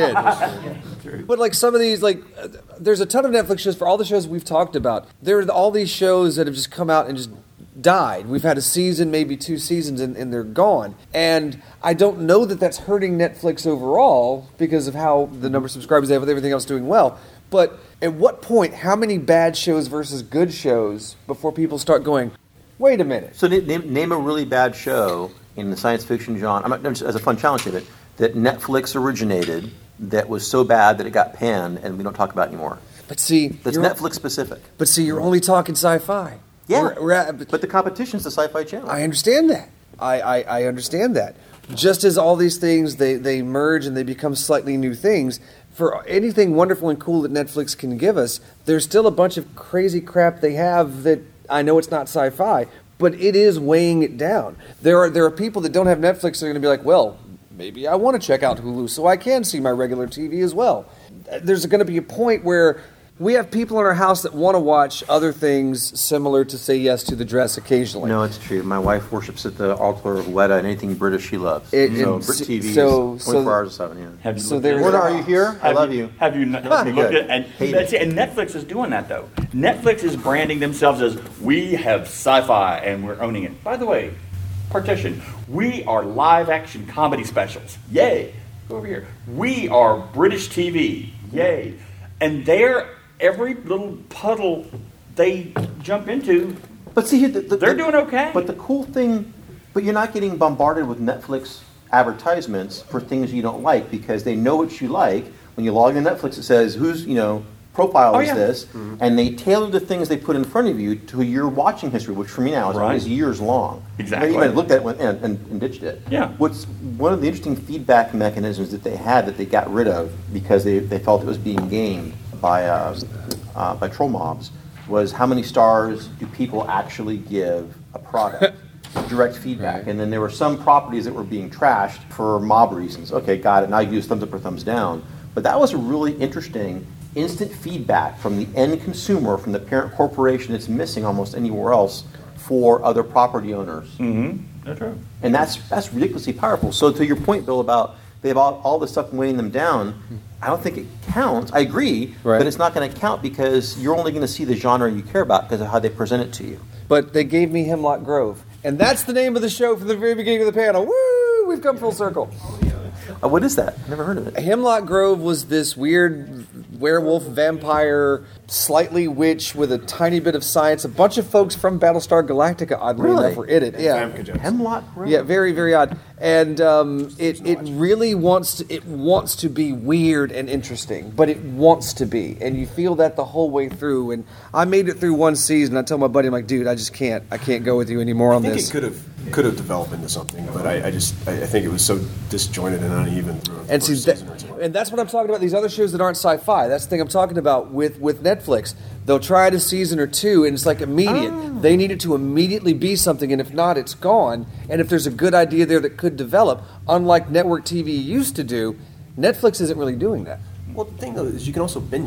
did. But like some of these, like uh, there's a ton of Netflix shows for all the shows we've talked about. There are all these shows that have just come out and just died. We've had a season, maybe two seasons, and, and they're gone. And I don't know that that's hurting Netflix overall because of how the number of subscribers they have with everything else doing well. But at what point, how many bad shows versus good shows before people start going, wait a minute? So name, name a really bad show in the science fiction genre, I'm not, just as a fun challenge to it, that Netflix originated that was so bad that it got panned and we don't talk about anymore. But see, That's you're- Netflix specific. But see, you're only talking sci-fi. Yeah, We're- we're at- but the competition's the Sci-Fi Channel. I understand that. I, I, I understand that. Just as all these things, they, they merge and they become slightly new things, for anything wonderful and cool that Netflix can give us, there's still a bunch of crazy crap they have that I know it's not sci-fi, but it is weighing it down. There are there are people that don't have Netflix that are going to be like, well, maybe I want to check out Hulu so I can see my regular T V as well. There's going to be a point where we have people in our house that want to watch other things similar to say yes to the dress occasionally. No, it's true. My wife worships at the altar of Weta and anything British she loves. It- so it- Brit T V so- is twenty-four so- hours a seven, yeah. Have you So looked there at is- Weta, are you here? I Have love you, you. Have you not Okay, looked good. at and, Hate that's it. it, and Netflix is doing that though. Netflix is branding themselves as we have sci-fi and we're owning it. By the way, partition. We are live action comedy specials. Yay! Go over here. We are British T V. Yay! And they're every little puddle they jump into, But see, here, the, the, they're doing okay. But the cool thing, but you're not getting bombarded with Netflix advertisements for things you don't like because they know what you like. When you log into Netflix, it says whose you know profile Oh, is yeah. this, and they tailor the things they put in front of you to your watching history, which for me now is Right. always years long. Exactly. You might have looked at it and, and, and ditched it. Yeah. What's one of the interesting feedback mechanisms that they had that they got rid of because they, they felt it was being gamed by uh, uh, by troll mobs was how many stars do people actually give a product? Direct feedback. Right. And then there were some properties that were being trashed for mob reasons. Okay, got it. Now you use thumbs up or thumbs down. But that was a really interesting instant feedback from the end consumer, from the parent corporation that's missing almost anywhere else for other property owners. mm-hmm. That's true. And that's that's ridiculously powerful. So to your point, Bill, about they have all, all this stuff weighing them down, I don't think it counts. I agree, Right. but it's not going to count because you're only going to see the genre you care about because of how they present it to you. But they gave me Hemlock Grove. And that's the name of the show from the very beginning of the panel. Woo! We've come full circle. Uh, what is that? Never heard of it. Hemlock Grove was this weird werewolf, vampire, slightly witch with a tiny bit of science. A bunch of folks from Battlestar Galactica, oddly Really? enough, were in it. Yeah. Famke Janssen. Hemlock Grove? Yeah, very, very odd. And um, it, it really wants to it wants to be weird and interesting, but it wants to be, and you feel that the whole way through. And I made it through one season. I tell my buddy, I'm like, dude, I just can't, I can't go with you anymore I on think this. it could have could have developed into something, but I, I just I, I think it was so disjointed and uneven through the And first see, that, season or two. and that's what I'm talking about. These other shows that aren't sci-fi. That's the thing I'm talking about with with Netflix. They'll try it a season or two, and it's like immediate. Oh. They need it to immediately be something, and if not, it's gone. And if there's a good idea there that could develop, unlike network T V used to do, Netflix isn't really doing that. Well, the thing though is you can also binge it.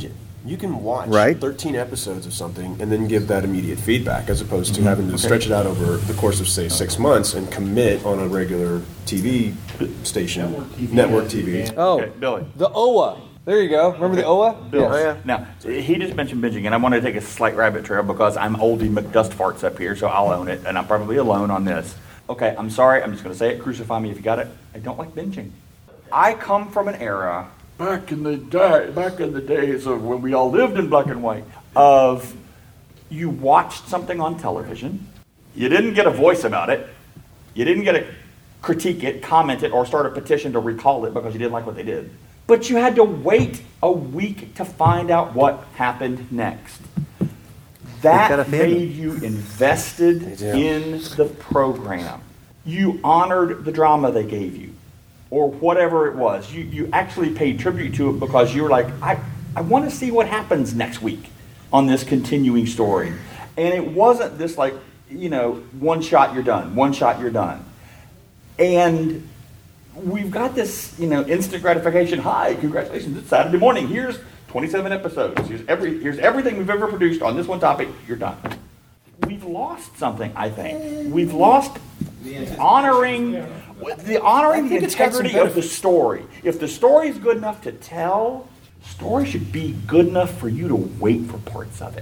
You can watch Right. thirteen episodes of something and then give that immediate feedback, as opposed to having to stretch it out over the course of, say, six months and commit on a regular T V station, network T V. Oh, Okay, Billy. the O A. There you go. Remember the O A? Bill, Yes. now, he just mentioned binging, and I want to take a slight rabbit trail because I'm oldie McDust farts up here, so I'll own it, and I'm probably alone on this. Okay, I'm sorry, I'm just going to say it, crucify me if you got it. I don't like binging. I come from an era, back in the day, back in the days of when we all lived in black and white, of you watched something on television, you didn't get a voice about it, you didn't get to critique it, comment it, or start a petition to recall it because you didn't like what they did. But you had to wait a week to find out what happened next. That made you invested in the program. You honored the drama they gave you, or whatever it was. You you actually paid tribute to it because you were like, I, I want to see what happens next week on this continuing story. And it wasn't this like, you know, one shot you're done, one shot you're done. And we've got this, you know, instant gratification. Hi, congratulations, it's Saturday morning. Here's twenty-seven episodes. Here's every here's everything we've ever produced on this one topic. You're done. We've lost something, I think. We've lost honoring the honoring the integrity of the story. If the story is good enough to tell, story should be good enough for you to wait for parts of it.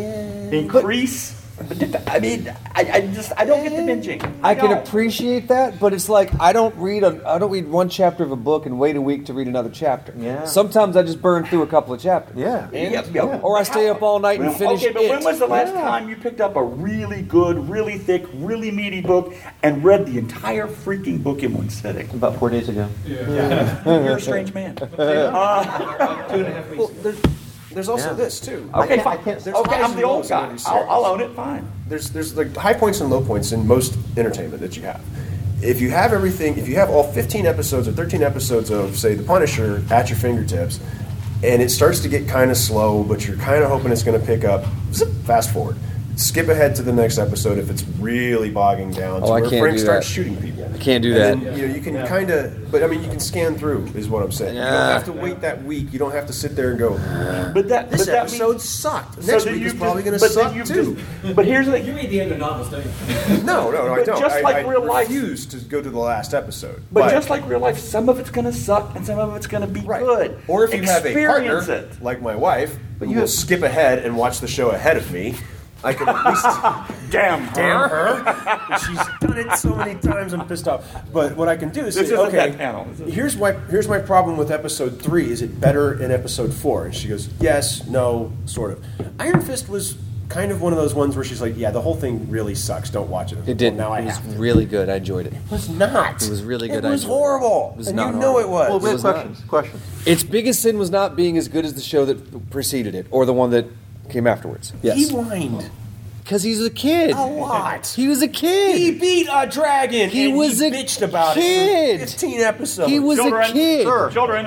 Increase. I mean, I, I just I don't get the binging. I can don't. appreciate that, but it's like I don't read a I don't read one chapter of a book and wait a week to read another chapter. Yeah. Sometimes I just burn through a couple of chapters. Yeah. Yep, yep. Or I stay up all night and Well, finish okay, but it. when was the last Yeah. time you picked up a really good, really thick, really meaty book and read the entire freaking book in one sitting? About four days ago. You're a strange man. Uh, Two and a half weeks Well, ago. there's, there's also Yeah. this too. okay, can't- I fine. can't- there's Okay, highs I'm the and old lows in guy. these I'll, I'll series. own it. Fine. There's there's like high points and low points in most entertainment that you have. If you have everything, if you have all fifteen episodes or thirteen episodes of, say, The Punisher at your fingertips, and it starts to get kind of slow, but you're kind of hoping it's going to pick up, zip, fast forward. Skip ahead to the next episode if it's really bogging down to Oh, I where can't Frank do starts that. shooting people. I can't do And that. then, you know, you can kind of, but I mean, you can scan through, is what I'm saying. You Yeah. don't have to wait that week. You don't have to sit there and go, But that, this but that episode means, sucked. so Next that week is you've probably going just- to but then suck you've too. just- But here's the You thing. read the end of novels, don't you? No, no, no, I But don't. just I, like I real life- refuse to go to the last episode. But just like real life, some of it's going to suck and some of it's going to be right. good. Or if you have a Experience partner, it. like my wife, But who you will have- skip ahead and watch the show ahead of me, I can at least Damn, damn her. her. She's done it so many times. I'm pissed off. But what I can do is This say, isn't okay, that panel. This isn't- here's my here's my problem with episode three. Is it better in episode four? And she goes, yes, no, sort of. Iron Fist was kind of one of those ones where she's like, yeah, the whole thing really sucks. Don't watch it. It did. Well, now I it was have to. really good. I enjoyed it. It was not. It was really good. It I was enjoyed it. horrible. It was and not you know it horrible. was. Well, we have was not. questions. Questions. Its biggest sin was not being as good as the show that preceded it, or the one that came afterwards. Yes, He whined because he's a kid. a lot. He was a kid. He beat a dragon. He and was he a bitched about kid. it for fifteen episodes. He was Children, a kid. Sir. Children.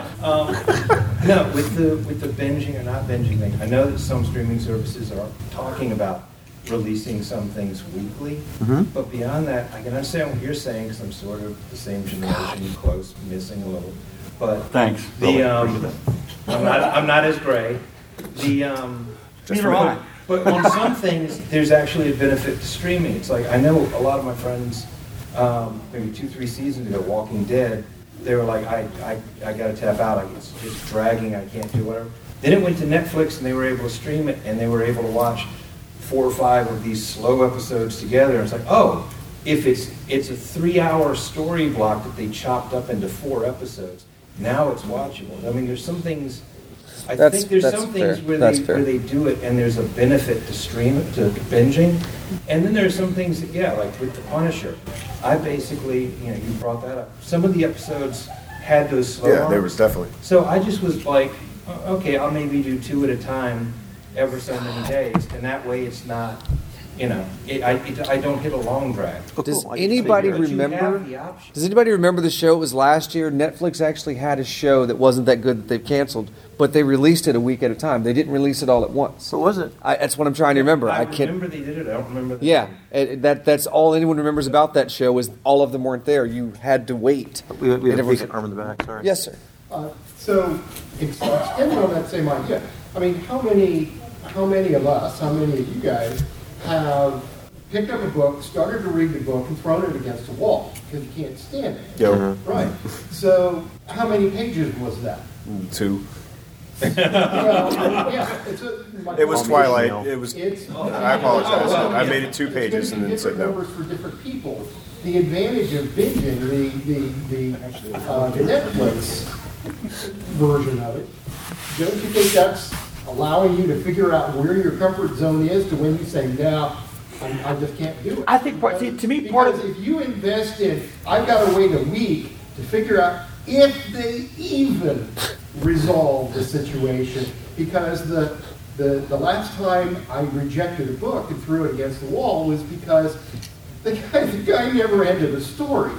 No, with the with the binging or not binging thing, I know that some streaming services are talking about releasing some things weekly, but beyond that, I can understand what you're saying because I'm sort of the same generation, close, missing a little. But Thanks. the um, I'm not I'm not as gray. The um, Neither am I. But on some things, there's actually a benefit to streaming. It's like I know a lot of my friends, um, maybe two, three seasons ago, Walking Dead, they were like, I, I, I got to tap out. Like, it's, it's dragging. I can't do whatever. Then it went to Netflix, and they were able to stream it, and they were able to watch four or five of these slow episodes together. And it's like, oh, if it's it's a three-hour story block that they chopped up into four episodes, now it's watchable. I mean, there's some things. I That's- think there's that's some things fair. where That's they fair. where they do it, and there's a benefit to stream it, to binging, and then there's some things that, yeah, like with The Punisher, I basically, you know, you brought that up. Some of the episodes had those slow Yeah, there arcs. was definitely. So I just was like, o- okay, I'll maybe do two at a time, ever so many days, and that way it's not, you know, it, I it, I don't hit a long drag. Does Cool. I can anybody see But you remember? have the option. Does anybody remember the show? It was last year. Netflix actually had a show that wasn't that good that they've canceled, but they released it a week at a time. They didn't release it all at once. What was it? I, that's what I'm trying to remember. I, I can't. remember they did it. I don't remember. The Yeah, name. and that that's all anyone remembers about that show is all of them weren't there. You had to wait. We, we And have a everyone's- vacant arm in the back. Sorry. Yes, sir. Uh, So, it's, it's ended on that same idea. I mean, how many, how many of us, how many of you guys have picked up a book, started to read the book, and thrown it against the wall because you can't stand it? Yep. Right. So, how many pages was that? Two. Well, yeah, it's a, my It was point Twilight. It was. It's, I apologize. I made it two it's pages gonna and be then said different no. numbers for different people. The advantage of binging the the the, uh, the Netflix version of it, don't you think that's allowing you to figure out where your comfort zone is to when you say, no, I, I just can't do it? I think part- see, to me, part of- Because if you invest in, I've got to wait a week to figure out if they even resolve the situation, because the, the, the last time I rejected a book and threw it against the wall was because the guy, the guy never ended a story.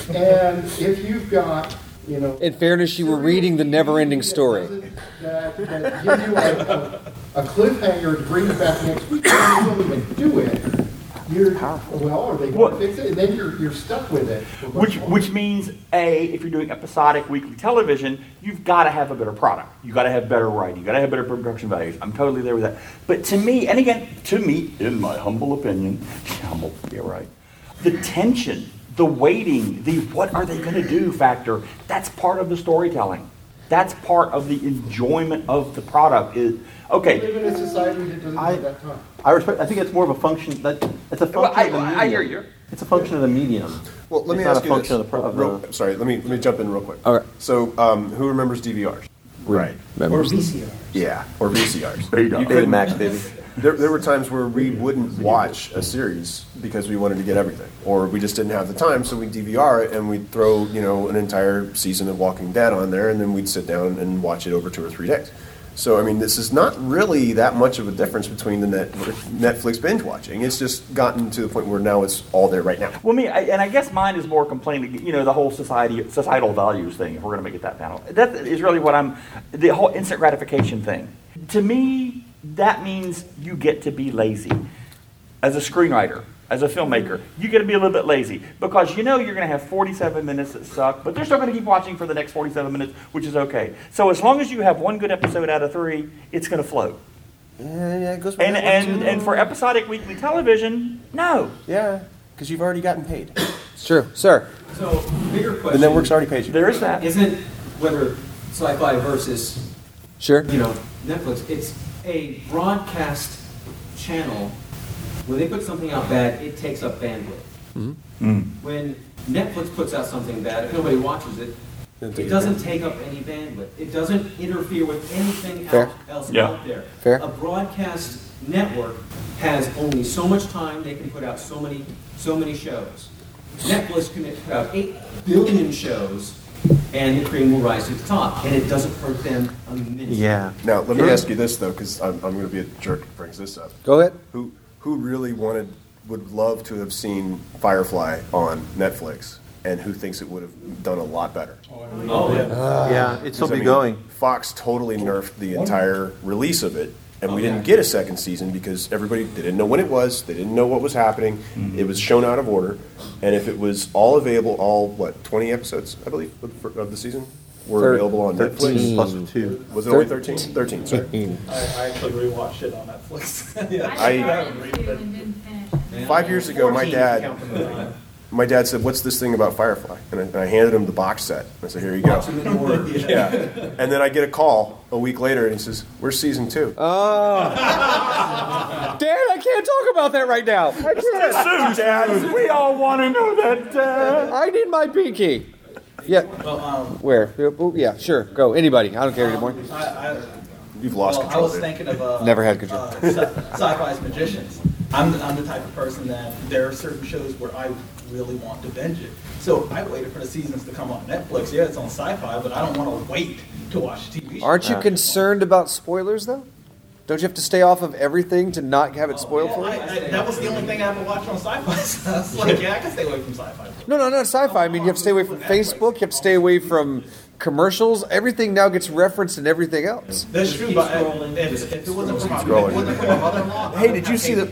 And if you've got, you know... In fairness, you were reading the never-ending story. That, that gives you a, a, a cliffhanger to bring you back next week, and you don't even do it. You're, well, are they going What? to fix it? And then you're, you're stuck with it. for much Which longer. which means, A, if you're doing episodic weekly television, you've got to have a better product. You've got to have better writing. You've got to have better production values. I'm totally there with that. But to me, and again, to me, in my humble opinion, humble, you're right, the tension, the waiting, the what are they going to do factor, that's part of the storytelling. That's part of the enjoyment of the product. Is We okay. live in a society that doesn't I- have that time. I respect. I think it's more of a function that it's a function Well, I- of the medium. I hear you. It's a function of the medium. Well, let it's me not ask a you function this. of the. Pro- of Real- the sorry, let me let me jump in real quick. Okay. So, um, who remembers D V Rs? Right. Or V C R. Yeah, or V C Rs. There you go. You couldn't- Max, baby. There, there were times where we wouldn't watch a series because we wanted to get everything, or we just didn't have the time, so we'd D V R it and we'd throw, you know, an entire season of Walking Dead on there, and then we'd sit down and watch it over two or three days. So, I mean, this is not really that much of a difference between the net, Netflix binge watching. It's just gotten to the point where now it's all there right now. Well, me, I, and I guess mine is more complaining, you know, the whole society, societal values thing, if we're going to make it that panel. That is really what I'm, the whole instant gratification thing. To me, that means you get to be lazy. As a screenwriter, as a filmmaker, you get to be a little bit lazy because you know you're going to have forty-seven minutes that suck, but they're still going to keep watching for the next forty-seven minutes, which is okay. So as long as you have one good episode out of three, it's going to float. Yeah, yeah, it goes And, and, and for episodic weekly television, no. yeah, because you've already gotten paid. It's true. Sir. So, bigger The question. network's already paid you. There is that. Isn't whether sci-fi versus, Sure. you know, Netflix, it's a broadcast channel. When they put something out bad, it takes up bandwidth. Mm. When Netflix puts out something bad, if nobody watches it, Doesn't take it doesn't take up any bandwidth. It doesn't interfere with anything Fair. else, else Yeah. out there. Fair. A broadcast network has only so much time. They can put out so many, so many shows. Netflix can put out eight billion shows, and the cream will rise to the top, and it doesn't hurt them a minute. Yeah. Now, let me Sure. ask you this, though, because I'm, I'm going to be a jerk that brings this up. Go ahead. Who who really wanted, would love to have seen Firefly on Netflix, and who thinks it would have done a lot better? Oh, yeah. yeah, it's still 'Cause, I be mean, going. Fox totally nerfed the entire release of it, and we didn't get a second season because everybody they didn't know when it was, they didn't know what was happening. It was shown out of order, and if it was all available, all what twenty episodes, I believe, of, of the season were Thir- available on thirteen Netflix. plus two. Was it only thirteen? Thirteen. Sorry. I, I actually rewatched it on Netflix. yeah. I- started to and didn't finish. Five years ago, my fourteen if you dad. count from the beginning. My dad said, "What's this thing about Firefly?" And I, and I handed him the box set. I said, "Here you go." Yeah. And then I get a call a week later, and he says, "Where's season two?" Oh. Dad, I can't talk about that right now. I can't. Dad, We all want to know that. Uh, I need my pinky. Yeah. Well, um, Where? Oh, yeah, sure. Go. Anybody. I don't care anymore. I, I, you've lost well, I control. was dude. thinking of uh, Never had control. uh, sci- sci-fi's magicians. I'm the, I'm the type of person that there are certain shows where I really want to binge it. So I waited for the seasons to come on Netflix. Yeah, it's on Sci-Fi, but I don't want to wait to watch a T V show. Aren't you concerned about spoilers, though? Don't you have to stay off of everything to not have it spoiled for I, you? I, that was the only thing I ever watched on Sci-Fi. So I was like, yeah, I can stay away from Sci-Fi. No, no, not sci-fi. I mean, you have to stay away from Facebook. You have to stay away from commercials. Everything now gets referenced in everything else. That's true, Keep but scrolling. if, if it wasn't for my, if it Scrolling. wasn't for my mother-in-law, Hey, did you see the?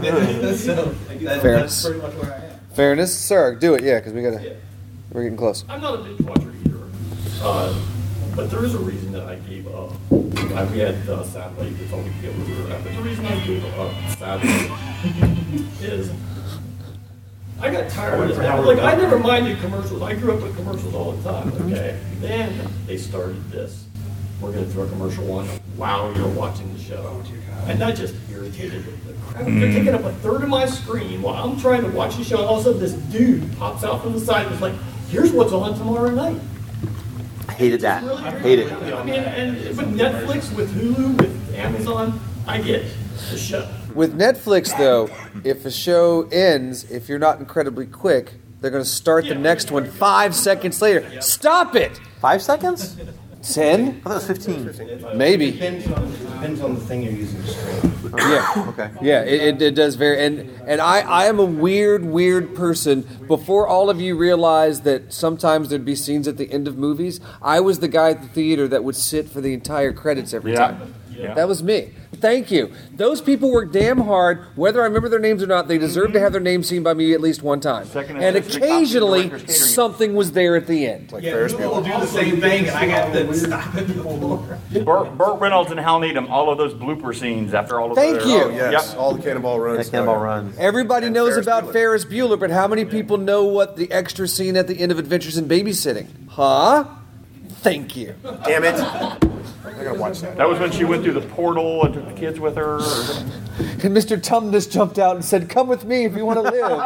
so that, Fairness. that's pretty much where I am. Fairness, sir. Do it, yeah, because we gotta. We're getting close. I'm not a binge watcher either. Uh, But there is a reason that I gave up. I, we had uh, satellite, that's all we could get was we were at. But the reason I gave up satellite is I got tired of this. Like, I never minded commercials. I grew up with commercials all the time, okay? Then they started this. We're going to throw a commercial on. Wow, you're watching the show. And that just irritated me. They're taking up a third of my screen while I'm trying to watch the show. And all of a sudden, this dude pops out from the side and is like, here's what's on tomorrow night. I hated that. Really I hated it. I mean, and with Netflix, with Hulu, with Amazon, I get the show. With Netflix, though, if a show ends, if you're not incredibly quick, they're going to start the next one five seconds later. Stop it! Five seconds? Ten? I thought it was fifteen. Maybe. Depends on, depends on the thing you're using to stream. Yeah. Okay. Yeah, it, it, it does vary. And and I, I am a weird, weird person. Before all of you realized that sometimes there'd be scenes at the end of movies, I was the guy at the theater that would sit for the entire credits every Yeah. time. Yeah. That was me. Thank you. Those people work damn hard. Whether I remember their names or not, they deserve to have their names seen by me at least one time. Second and assistant occasionally, director's catering. something was there at the end. Like Yeah, Ferris people will Bueller. do the same thing, and I got to stop it before. Burt, Burt Reynolds and Hal Needham, all of those blooper scenes after all of Thank their, you. Oh, yes. Yep. All the Cannonball runs. That Cannonball runs. Everybody And knows Ferris about Bueller. Ferris Bueller, but how many people know what the extra scene at the end of Adventures in Babysitting? Huh? Thank you. Damn it. I gotta watch that. That was when she went through the portal and took the kids with her. Or... And Mister Tumnus jumped out and said, "Come with me if you want to live."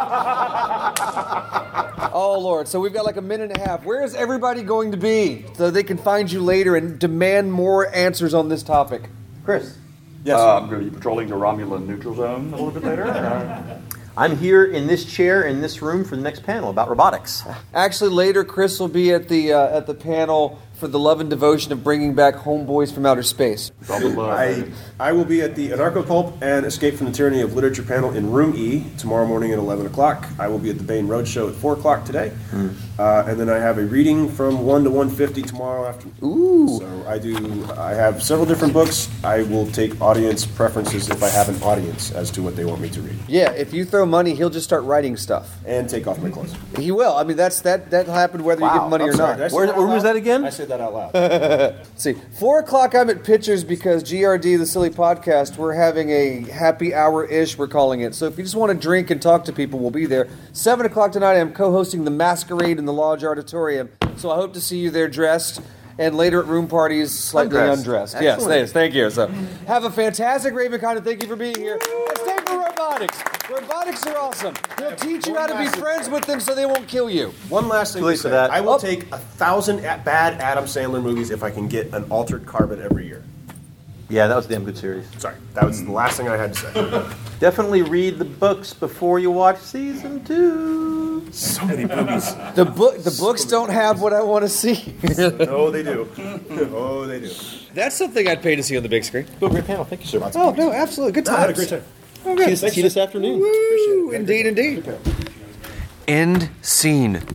Oh, Lord. So we've got like a minute and a half. Where is everybody going to be so they can find you later and demand more answers on this topic? Chris. Yes. Uh, I'm going to be patrolling the Romulan neutral zone a little bit later. Uh, I'm here in this chair in this room for the next panel about robotics. Actually, later, Chris will be at the uh, at the panel for the love and devotion of bringing back Homeboys from Outer Space. blah, blah, blah. I, I will be at the Anarcho-Pulp and Escape from the Tyranny of Literature panel in Room E tomorrow morning at eleven o'clock. I will be at the Bain Road Show at four o'clock today. Mm. Uh, and then I have a reading from one to one fifty tomorrow afternoon. Ooh. So I do, I have several different books. I will take audience preferences if I have an audience as to what they want me to read. Yeah, if you throw money, he'll just start writing stuff. And take off my clothes. He will. I mean, that's that that happened whether you Wow. give money I'm or sorry, not. did I say Where, that out where was loud? that again? I said that out loud. Let's see, four o'clock. I'm at Pitchers because G R D, the Silly Podcast, we're having a happy hour ish. We're calling it. So if you just want to drink and talk to people, we'll be there. Seven o'clock tonight. I'm co-hosting the Masquerade in the Lodge Auditorium. So I hope to see you there dressed. And later at room parties, slightly Undressed. undressed. Excellent. Yes, yes, thank you. So have a fantastic Ravencon, and thank you for being here. And stay for robotics. Robotics are awesome. They'll teach you how to be friends with them so they won't kill you. One last thing Too to late for say. that. I will Oh. take a thousand at bad Adam Sandler movies if I can get an Altered Carbon every year. Yeah, that was a damn good series. Sorry, that was the last thing I had to say. Definitely read the books before you watch season two. So many movies. The book, the books don't have what I want to see. Oh, they do. Oh, they do. That's something I'd pay to see on the big screen. Oh, great panel. Thank you, sir. Oh no, absolutely, good I times. had a great time. Okay. See you this afternoon. Woo! Indeed, indeed. End scene.